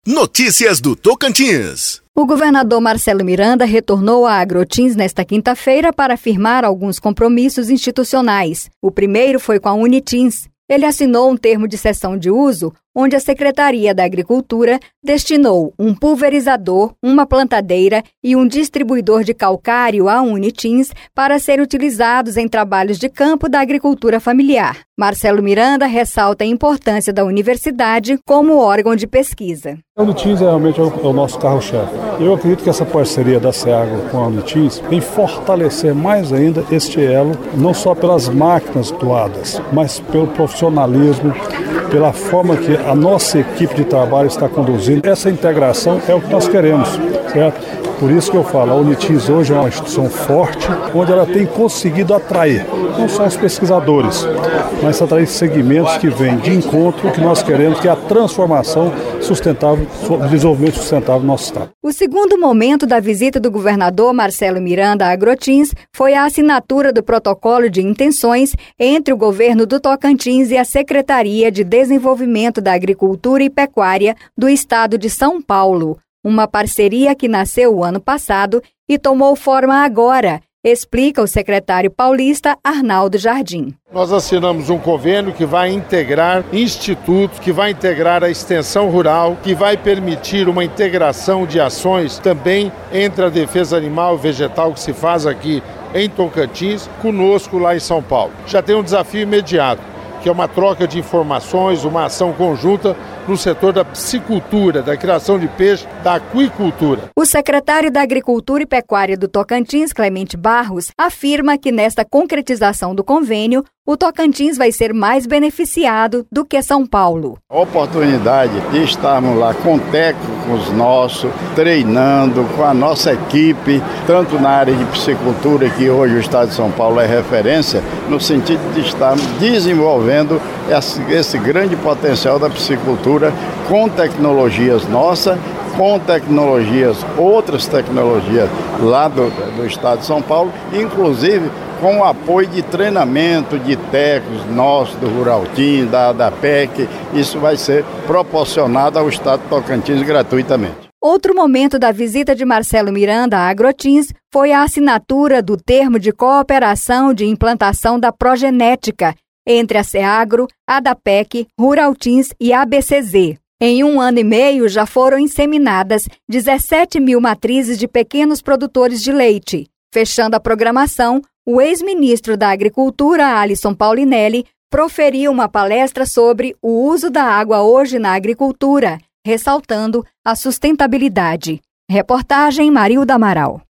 Notícias do Tocantins. O governador Marcelo Miranda retornou a Agrotins nesta quinta-feira para firmar alguns compromissos institucionais. O primeiro foi com a Unitins. Ele assinou um termo de cessão de uso, onde a Secretaria da Agricultura destinou um pulverizador, uma plantadeira e um distribuidor de calcário à Unitins para serem utilizados em trabalhos de campo da agricultura familiar. Marcelo Miranda ressalta a importância da universidade como órgão de pesquisa. A Unitins realmente é o nosso carro-chefe. Eu acredito que essa parceria da SEAGRO com a Unitins vem fortalecer mais ainda este elo, não só pelas máquinas doadas, mas pelo profissionalismo, pela forma que a nossa equipe de trabalho está conduzindo. Essa integração é o que nós queremos, certo? Por isso que eu falo, a Unitins hoje é uma instituição forte, onde ela tem conseguido atrair, não só os pesquisadores, mas atrair segmentos que vêm de encontro, que nós queremos, que é a transformação sustentável, o desenvolvimento sustentável do nosso estado. O segundo momento da visita do governador Marcelo Miranda a Agrotins foi a assinatura do protocolo de intenções entre o governo do Tocantins e a Secretaria de Desenvolvimento da Agricultura e Pecuária do Estado de São Paulo. Uma parceria que nasceu o ano passado e tomou forma agora, explica o secretário paulista Arnaldo Jardim. Nós assinamos um convênio que vai integrar institutos, que vai integrar a extensão rural, que vai permitir uma integração de ações também entre a defesa animal e vegetal que se faz aqui em Tocantins, conosco lá em São Paulo. Já tem um desafio imediato, que é uma troca de informações, uma ação conjunta no setor da piscicultura, da criação de peixe, da aquicultura. O secretário da Agricultura e Pecuária do Tocantins, Clemente Barros, afirma que nesta concretização do convênio, o Tocantins vai ser mais beneficiado do que São Paulo. A oportunidade de estarmos lá com técnicos nossos, treinando com a nossa equipe, tanto na área de piscicultura, que hoje o estado de São Paulo é referência, no sentido de estarmos desenvolvendo esse grande potencial da piscicultura com tecnologias nossas, com outras tecnologias lá do estado de São Paulo, inclusive com o apoio de treinamento de técnicos nossos, do Ruraltim, da PEC. Isso vai ser proporcionado ao estado de Tocantins gratuitamente. Outro momento da visita de Marcelo Miranda a Agrotins foi a assinatura do termo de cooperação de implantação da progenética entre a SEAGRO, a DAPEC, Ruraltins e a ABCZ. Em 1 ano e meio já foram inseminadas 17 mil matrizes de pequenos produtores de leite. Fechando a programação, o ex-ministro da Agricultura, Alisson Paulinelli, proferiu uma palestra sobre o uso da água hoje na agricultura, ressaltando a sustentabilidade. Reportagem Marilda Amaral.